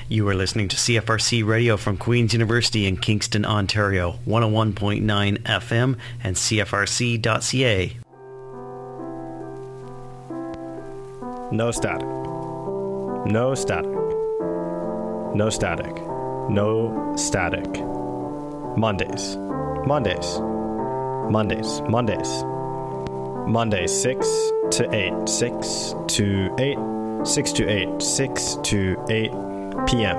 You are listening to CFRC Radio from Queen's University in Kingston, Ontario, 101.9 FM and CFRC.ca. No static. No static. No static. No static. Mondays. Mondays. Mondays. Mondays. Mondays 6 to 8. 6 to 8. 6 to 8. 6 to 8 p.m.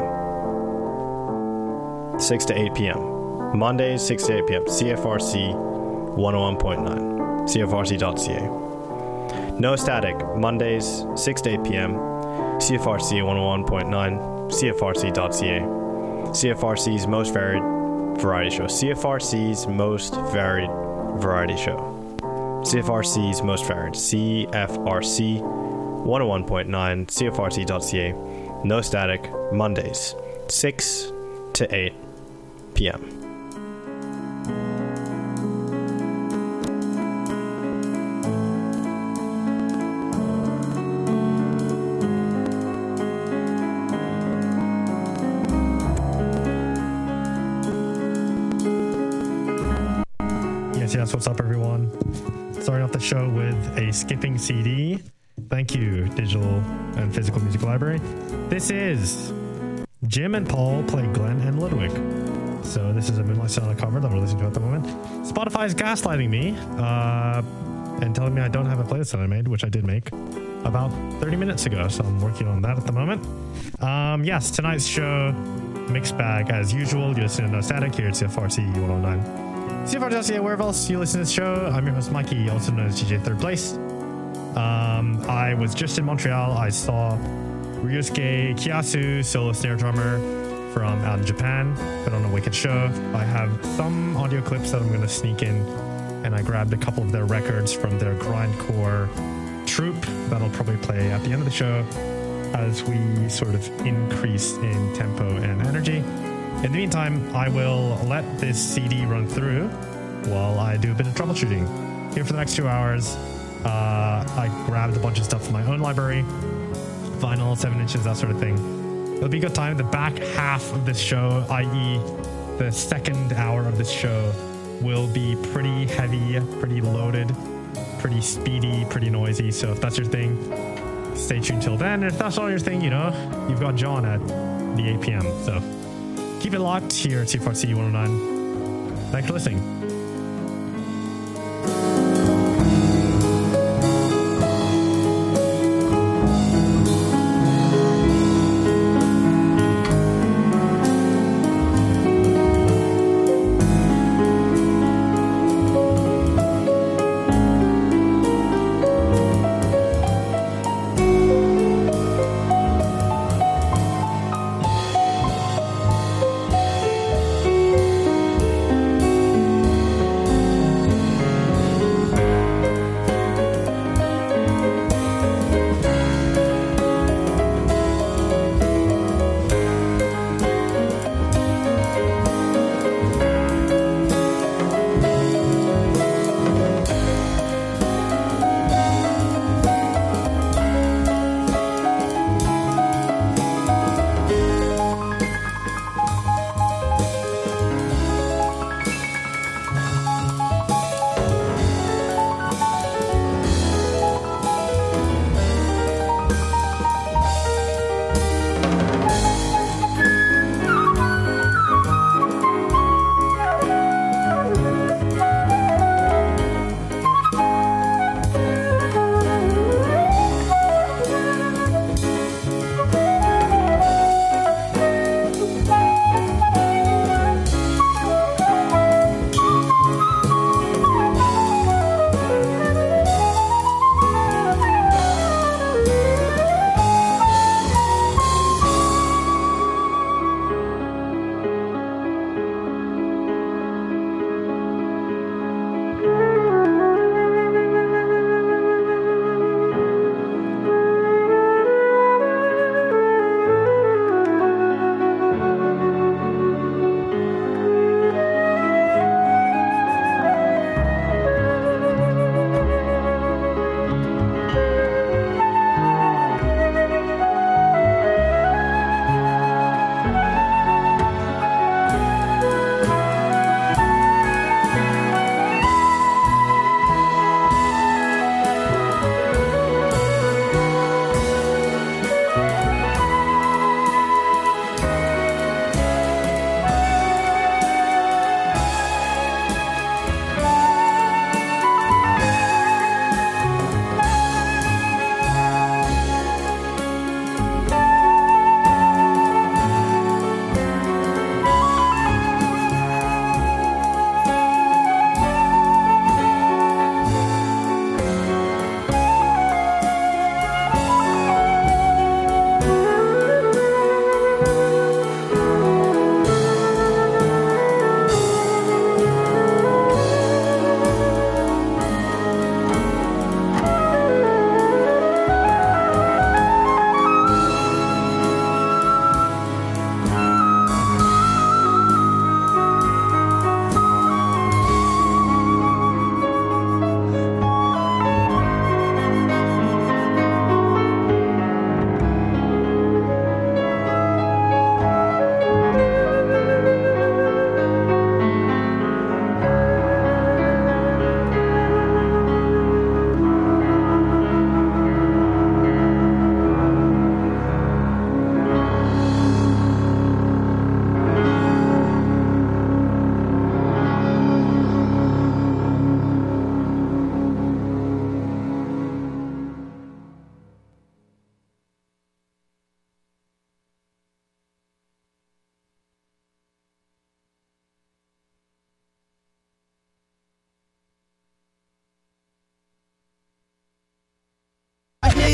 6 to 8 p.m. Mondays 6 to 8 p.m. CFRC 101.9. CFRC.ca. No static. Mondays 6 to 8 p.m. CFRC 101.9. CFRC.ca. CFRC's most varied variety show. CFRC's most varied variety show. CFRC's most varied. CFRC 101.9. CFRC.ca. No static. Mondays 6 to 8 p.m. Yes, what's up, everyone? Starting off the show with a skipping CD. Thank you, Digital and Physical Music Library. This is Jim and Paul Play Glenn and Ludwig. So this is a Moonlight Sonata cover that we're listening to at the moment. Spotify is gaslighting me and telling me I don't have a playlist that I made, which I did make about 30 minutes ago. So I'm working on that at the moment. Yes, tonight's show, mixed bag as usual. You listen to No Static here at CFRC 109. CFR.ca, wherever else you listen to this show. I'm your host, Mikey, also known as DJ Third Place. I was just in Montreal. I saw Ryusuke Kiyasu, solo snare drummer from out in Japan, put on a wicked show. I have some audio clips that I'm going to sneak in, and I grabbed a couple of their records from their grindcore troupe that'll probably play at the end of the show as we sort of increase in tempo and energy. In the meantime, I will let this CD run through while I do a bit of troubleshooting. Here for the next 2 hours, I grabbed a bunch of stuff from my own library, vinyl, 7 inches, that sort of thing. It'll be a good time. The back half of this show, i.e. the second hour of this show, will be pretty heavy, pretty loaded, pretty speedy, pretty noisy. So if that's your thing, stay tuned till then. And if that's not your thing, you know, you've got John at the 8 p.m. So keep it locked here at CFRC 109. Thanks for listening.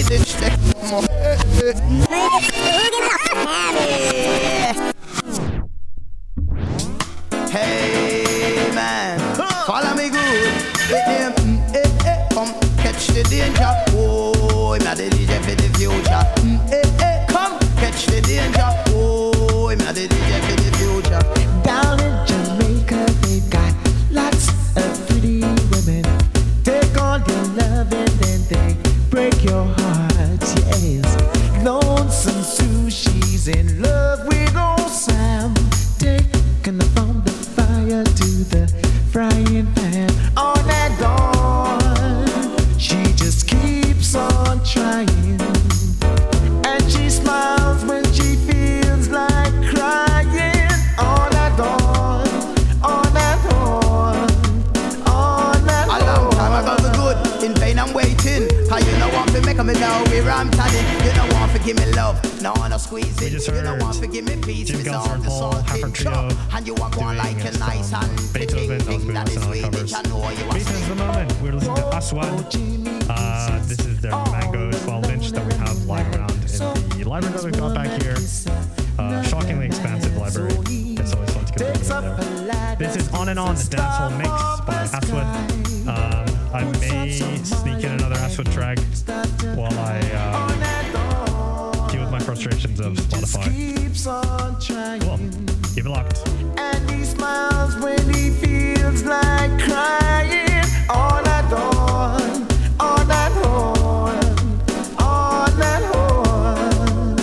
Hey man, follow me good. Come catch the danger. Oh, I'm not the DJ for the future. Come catch the danger. Oh, I'm not the DJ for the future. Down in Jamaica, they've got lots of pretty women. Take all your love and then they break your heart, yes. Lonesome Sue, she's in love with old Sam. Taking from the fire to the frying pan. On and on, she just keeps on trying. And she smiles when she feels like crying. On and on, on and on, on and on. A long time ago the good, in pain I'm waiting. How you know want to make me know where I'm telling. You don't want to give me love, no one to squeeze it. You don't want to give me peace, Jim it's Gelser all and the Paul, salt Halford in Trio, chop. And you are going like a nice and Beethoven, thing that is Swedish. I know you are Beethoven's the moment. We're listening to Aswad. This is their Mango 12-inch that we have lying around in the library that we've got back here. Shockingly expansive library. It's always fun to get over there. This is On and On, the Dancehall Mix by Aswad. I may sneak in another Aswad track while I deal with my frustrations of Spotify. Cool. Keep it locked. And he smiles when he feels like crying. On and on, on and on, on and on.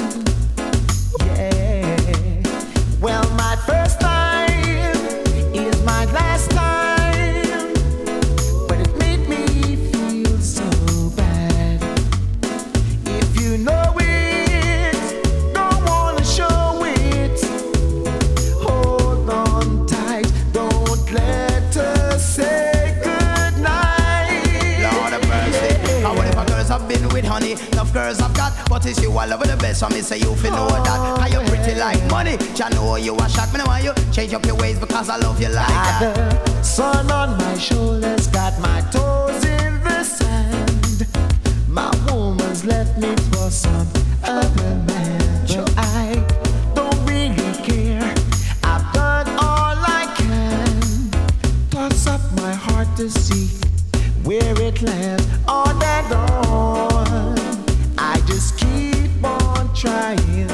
Yeah. Well, my first time is my last time, but it made me feel so bad. If you know it, don't wanna show it. Hold on tight, don't let us say goodnight. Lord of mercy. How whatever girls I've been with, honey, enough girls I've got. But it's you I love the best, so me say you feel know that. How you pretty like money, I know you a shock. Me know why you change up your ways because I love you like that. The sun on my shoulders, got my toes in the sand. My woman's left me for some other man, but I don't really care. I've done all I can. Toss up my heart to see where it lands. On and on, I just keep on trying.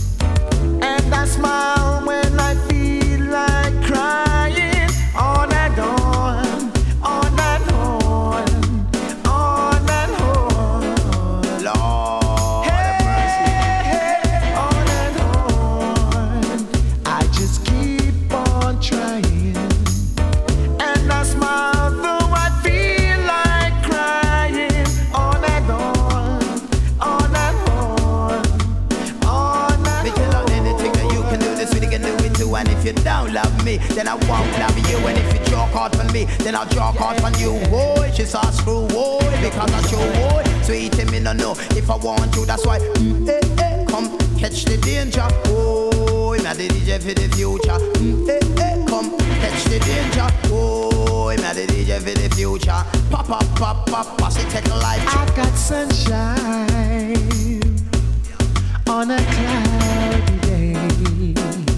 And I smile when I feel like crying. On and on, on and on, on and on. Lord Hey, hey, on and on. I just keep on trying. And I smile though I feel like crying. On and on, on and on, on and because of anything that you can do, this we can do it too. And if you don't love me, then I won't love you. And if you draw hard from me, then I'll draw hard from you. Boy, she's a screw, boy, because I show boy. Sweet me no know if I want you, that's why. Come catch the danger. Oh, I'm the DJ for the future. Come catch the danger. Oh, I'm the DJ for the future. Pop, pop, pop, pop, pass it, take a life. I got sunshine on a cloudy day.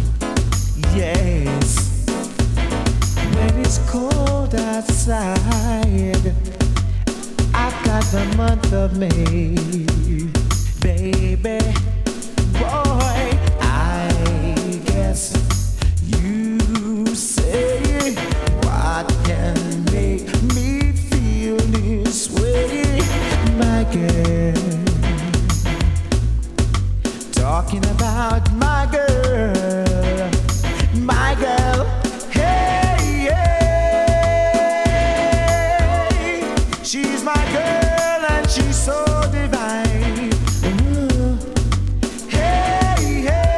Yes, when it's cold outside, I've got the month of May, baby. Boy, I guess you say what can make me feel this way, my girl. Talking about my girl, my girl. Hey, hey, she's my girl and she's so divine. Ooh. Hey,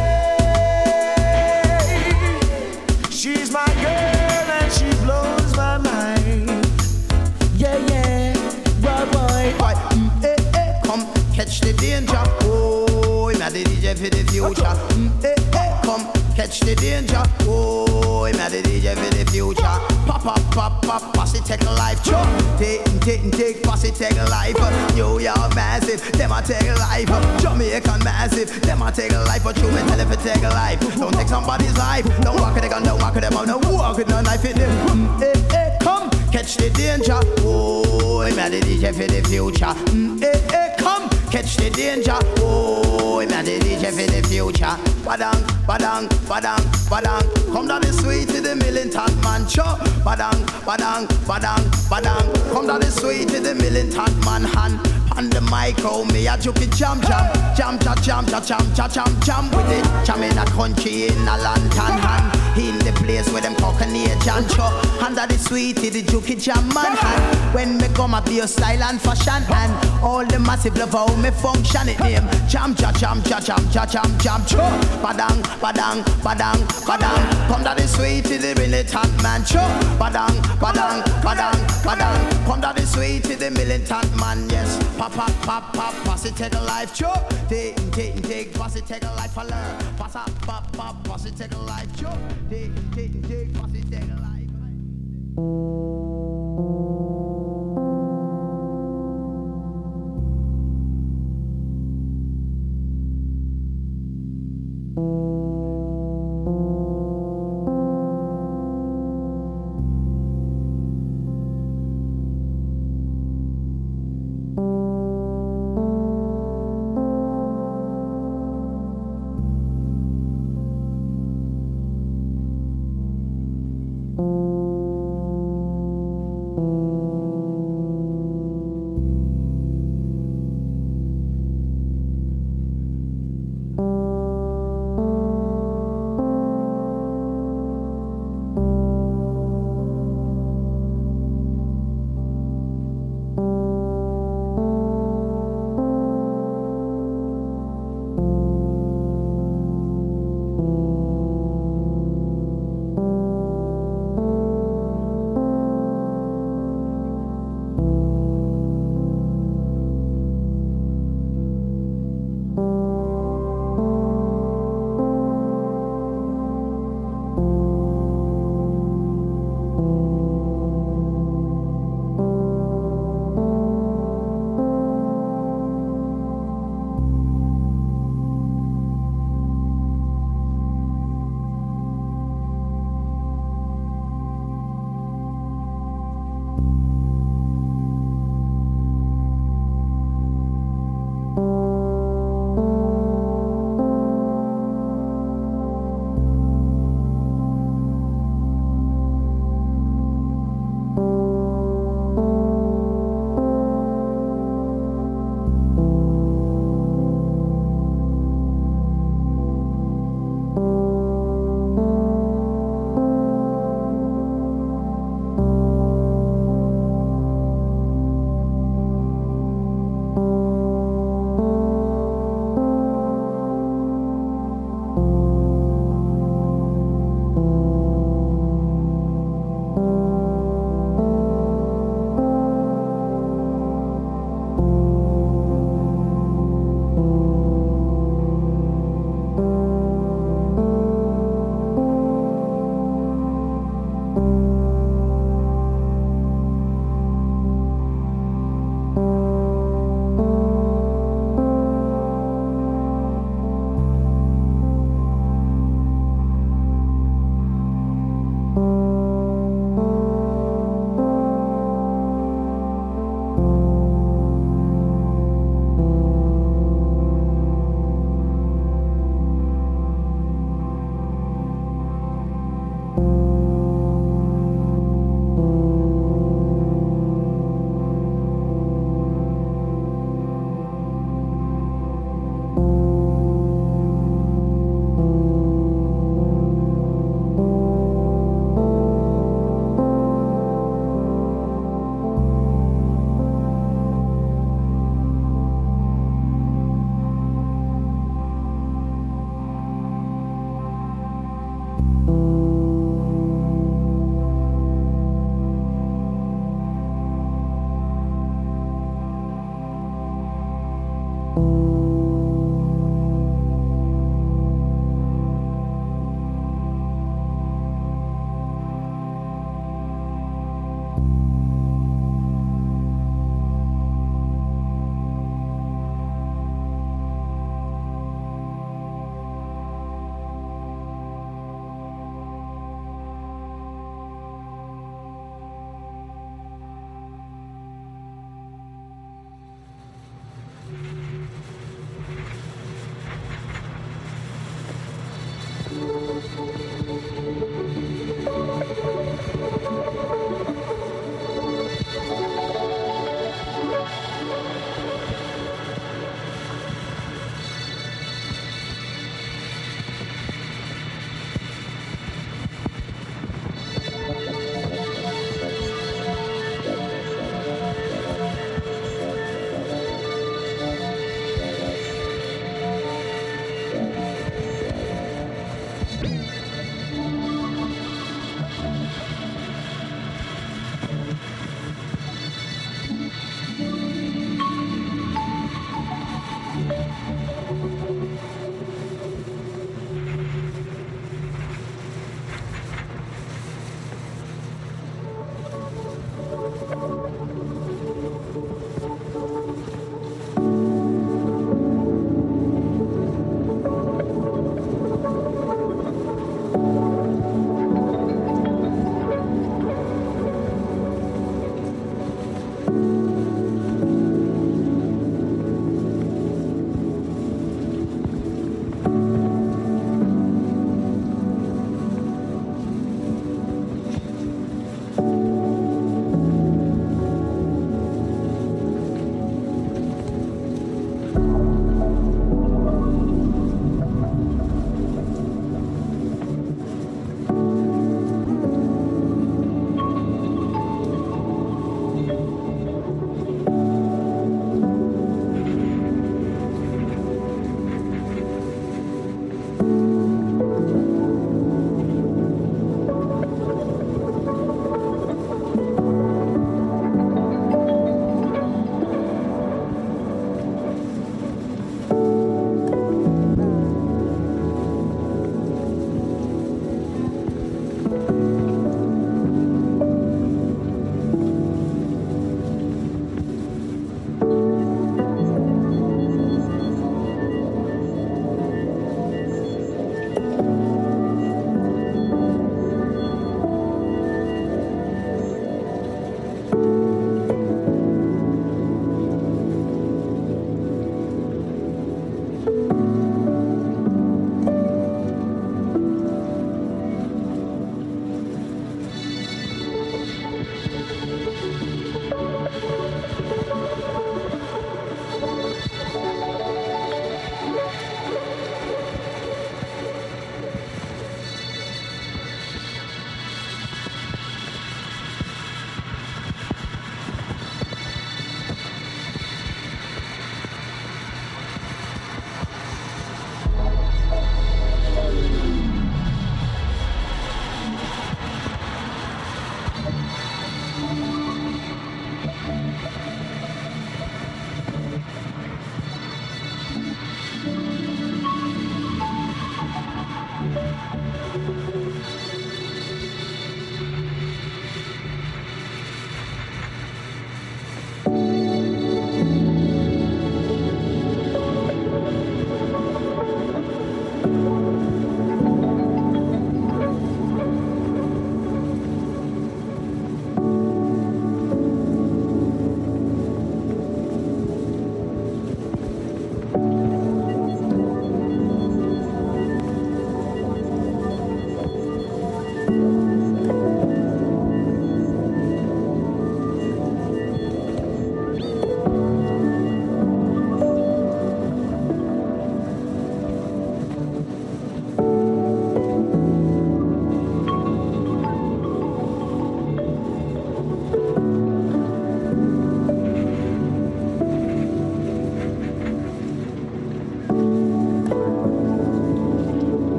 hey, she's my girl and she blows my mind. Yeah, yeah, boy. Come catch the danger. Oh, I'm the DJ for the future. Come catch the danger. Oh, I'm the DJ for the future. Pop, pop, pop, pop, posse take a life. Chop, take, posse take a life. New York massive, them a take a life. Jamaican massive, them a take a life. But you may tell if it take a life. Don't take somebody's life. Don't walk with the gun, don't walk with them. Don't walk with no knife in them. Come, catch the danger. Oh, I'm the DJ for the future. Come, catch the danger. Oh, I'm the DJ for the future. Badang, badang, badang, badang. Come down the street to the militant man. Cho. Badang, badang, badang, badang. Come down the street to the militant man hand. On the micro, me a juke jam jam. Jam jam jam jam jam jam jam jam with it. Jam in a country in a lantern hand. In the place where them cockney and cho. Under the sweet the juke jam man hand. When me come up your style and fashion and all the massive love how me function it name. Jam jam jam jam jam jam jam jam cho. Badang badang badang badang. Come down the sweet the militant man cho. Badang badang badang badang. Come down the sweet the militant man yes. Pop, pop, pop, pop, posse take a life, cho. Take, posse take a life for learn. Pass up, pop, pop, posse take a life, cho. Take, posse take a life.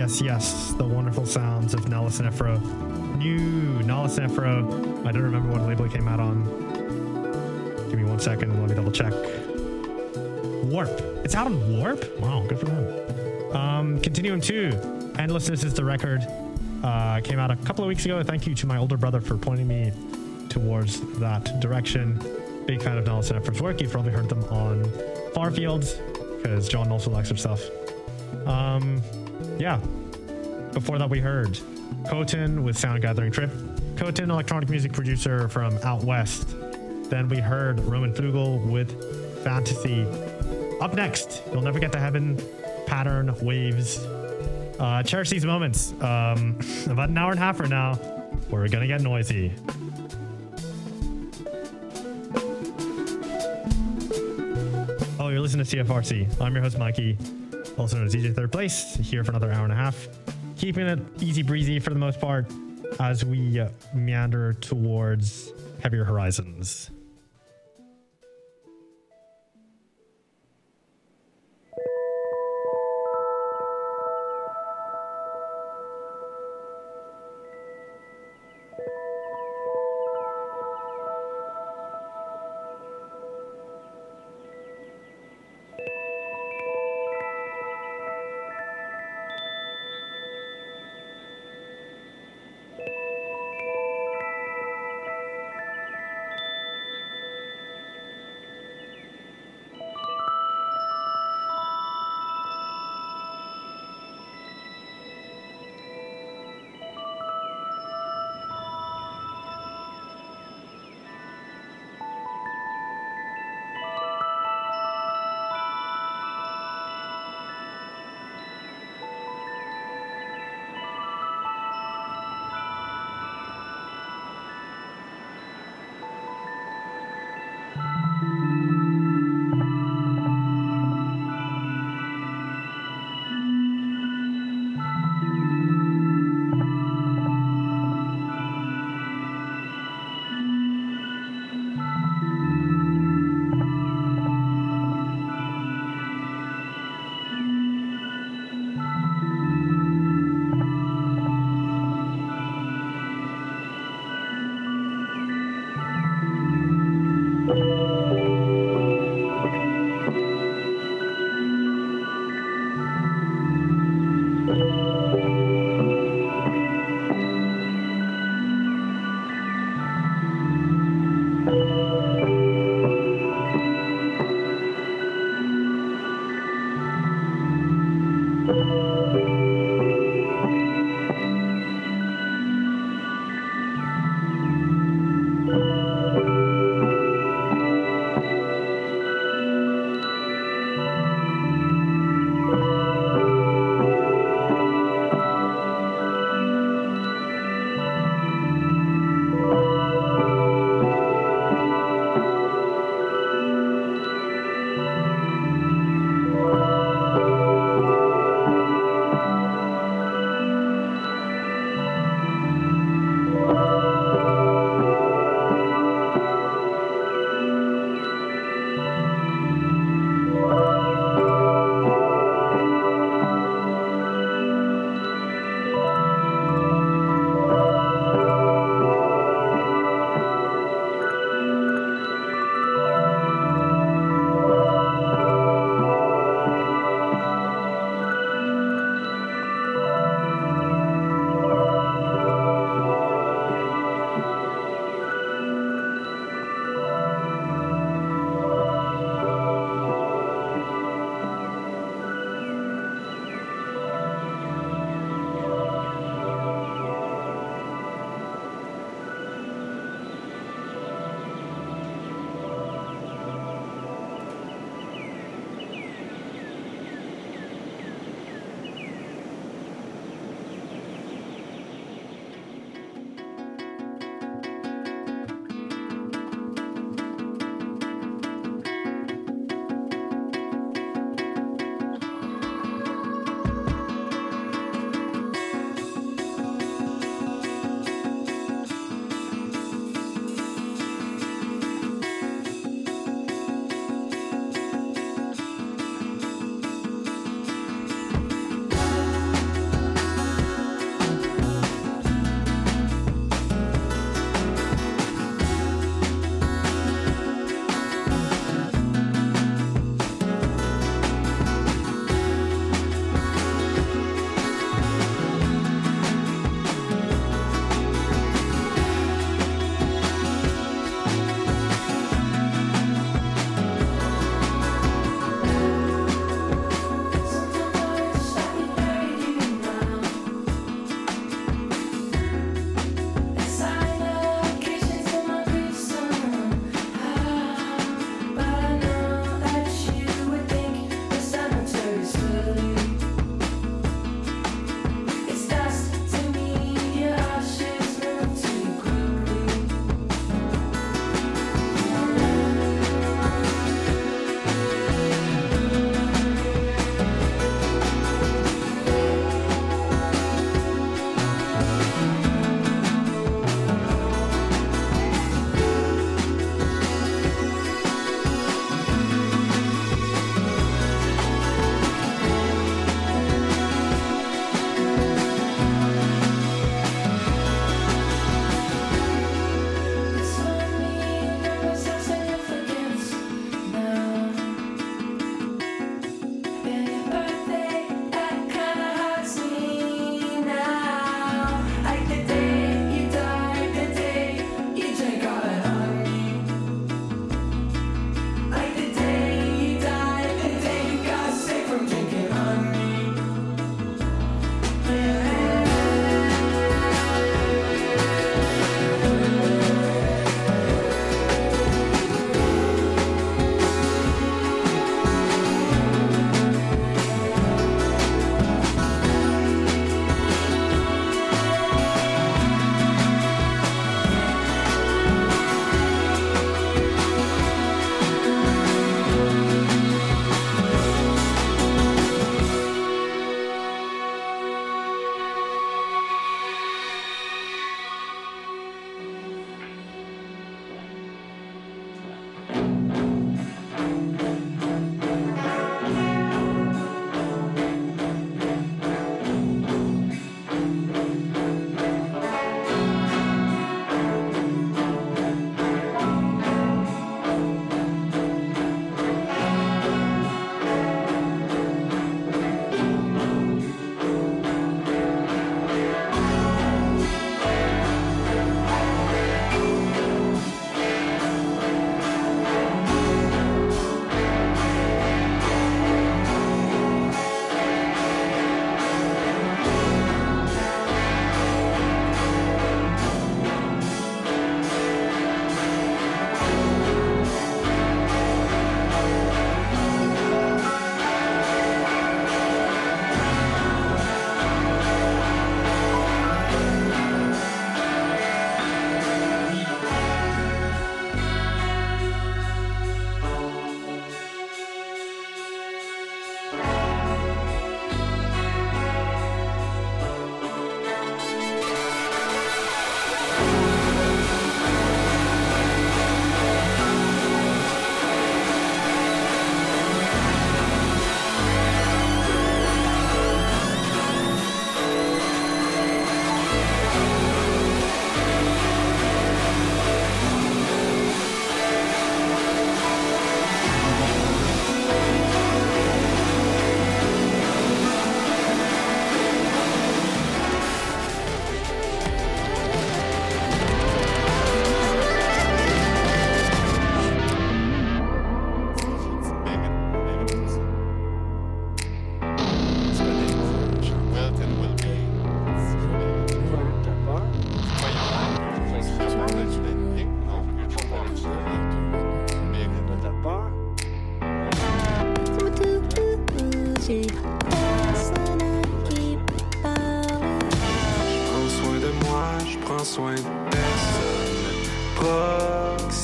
Yes, the wonderful sounds of Nala Sinefro. New Nala Sinefro. I don't remember what label it came out on. Give me 1 second and let me double check. Warp. It's out on Warp? Wow, good for them. Continuum 2. Endlessness is the record. Came out a couple of weeks ago. Thank you to my older brother for pointing me towards that direction. Big fan of Nala Sinefro's work. You've probably heard them on Farfields, because John also likes her stuff. Yeah. Before that, we heard Koten with Sound Gathering Trip. Koten, electronic music producer from out west. Then we heard Roman Flugel with Fantasy. Up next, You'll Never Get to Heaven, Pattern Waves. Cherish these moments. About an hour and a half from now, we're gonna get noisy. Oh, you're listening to CFRC. I'm your host, Mikey, also known as DJ Third Place, here for another hour and a half. Keeping it easy breezy for the most part as we meander towards heavier horizons.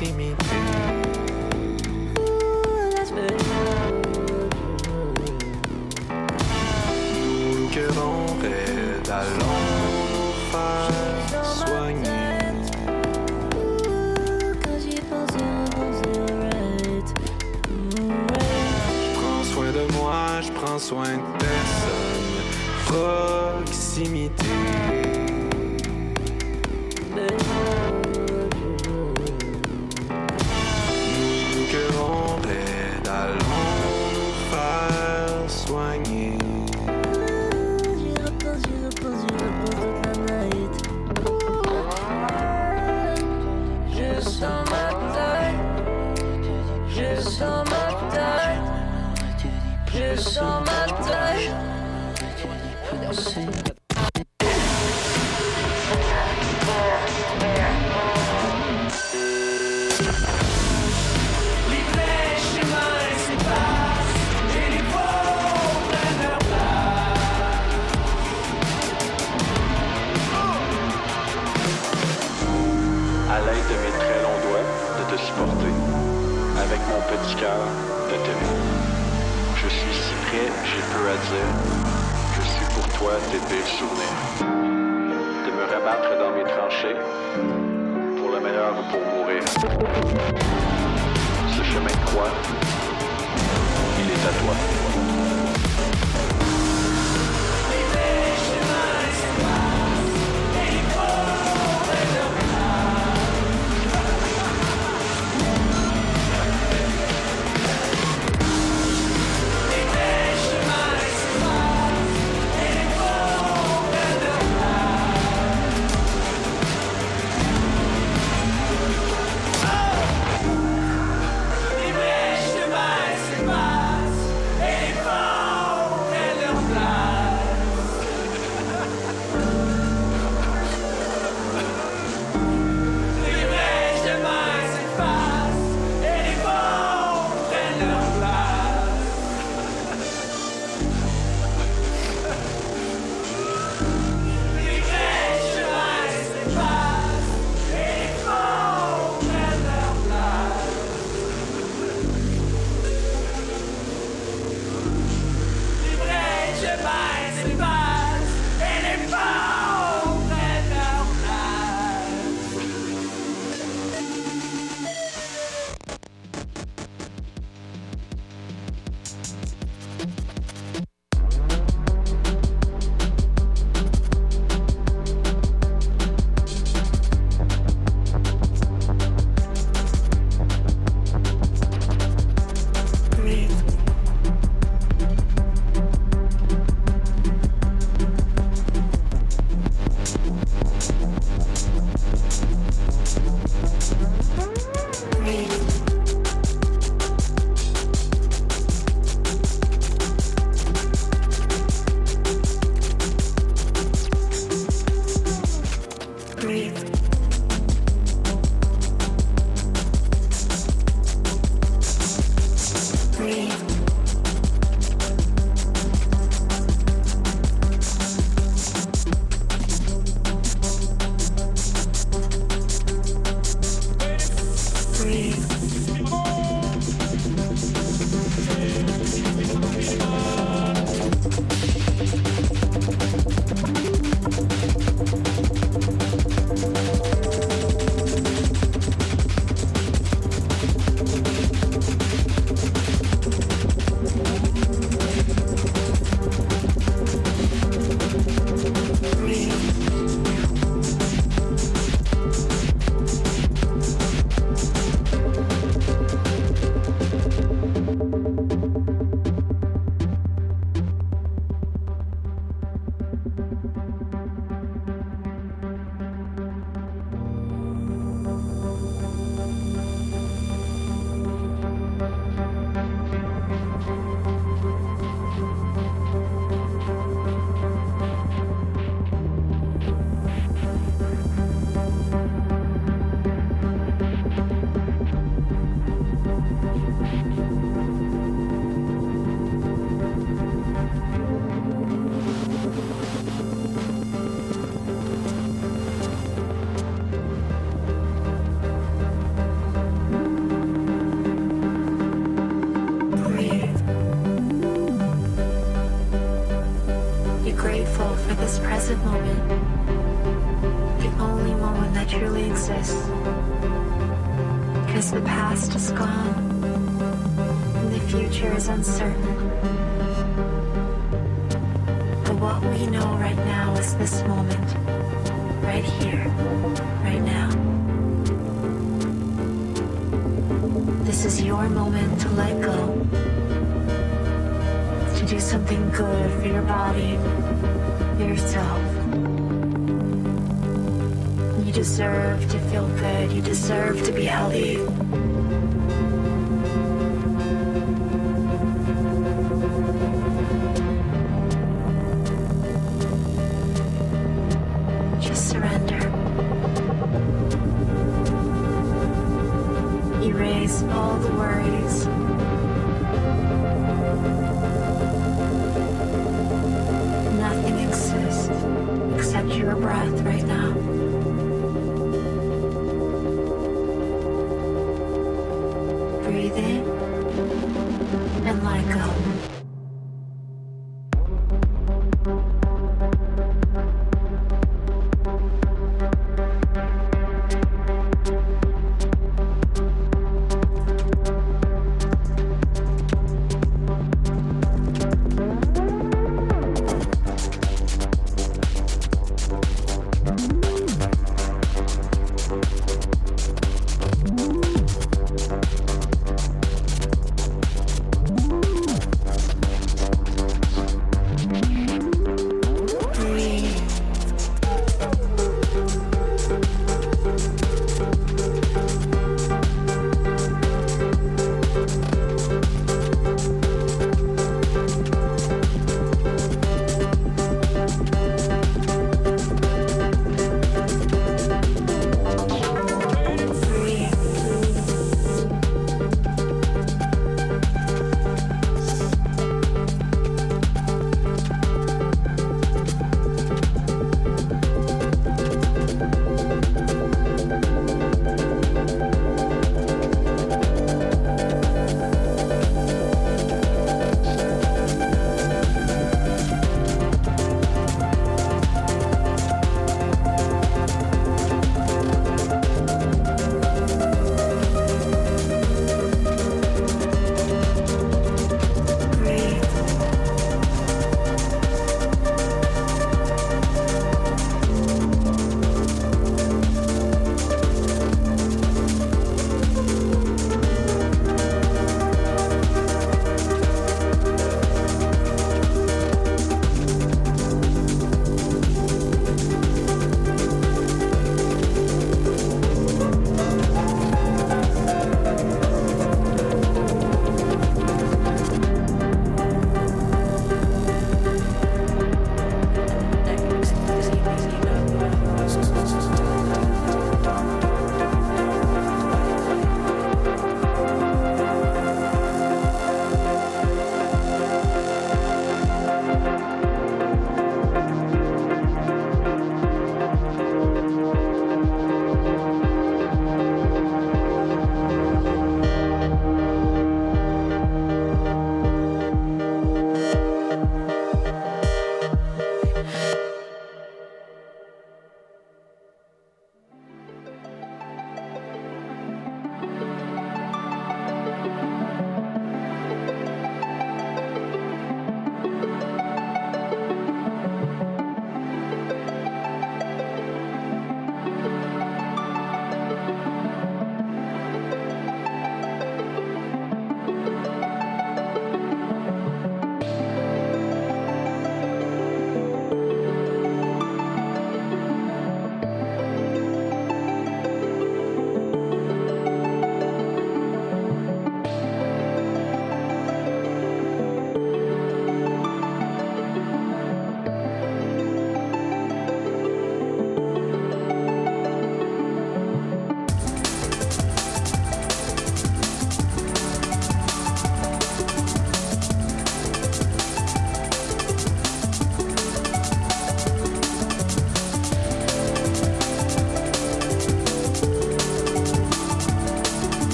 proximité. Nos cœurs en raide, allons nous faire soigner. Prends soin de moi, je prends soin de personne. Proximité. Nos cœurs en raide, allons nous faire soigner. Juste dans ma tête, juste dans ma tête, juste dans ma tête. Les flèches, les mains s'effacent et les pauvres prennent leur place. À l'aide de mes très longs doigts, de te supporter. Avec mon petit cœur, de t'aimer. Je suis si près, j'ai peu à dire. Je suis pour toi tes pires souvenirs. De me rabattre dans mes tranchées, pour le meilleur ou pour mourir. Ce chemin de croix, il est à toi. Les flèches, les mains s'effacent et les pauvres prennent leur place. this present moment, the only moment that truly exists. Because the past is gone, and the future is uncertain. But what we know right now is this moment, right here, right now. This is your moment to let go, to do something good for your body, for yourself. You deserve to feel good. You deserve to be healthy. Just surrender. Erase all the worries. Nothing exists except your breath right now. Breathe in and let go.